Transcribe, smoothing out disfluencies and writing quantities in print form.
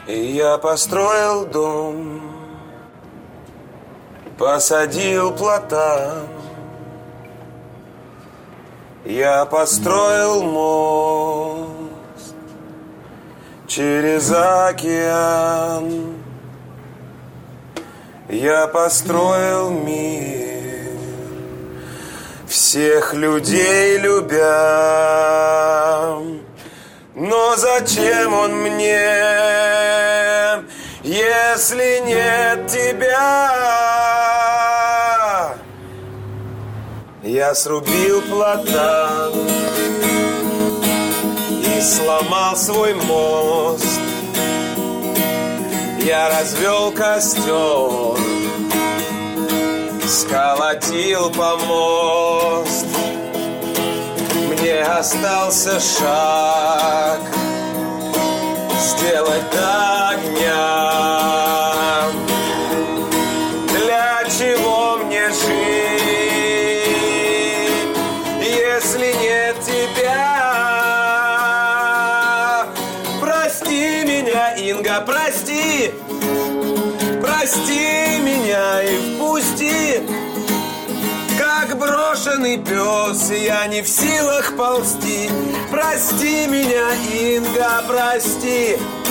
И я построил дом, посадил платан. Я построил мост через океан. Я построил мир, всех людей любя. Но зачем он мне, если нет тебя? Я срубил платан и сломал свой мост. Я развел костер, сколотил помост. Мне остался шаг сделать до огня. Для чего мне жить, если нет тебя? Прости меня, Инга, прости. Прости меня и впусти. Как брошенный пес, я не в силах ползти. Прости меня, Инга, прости.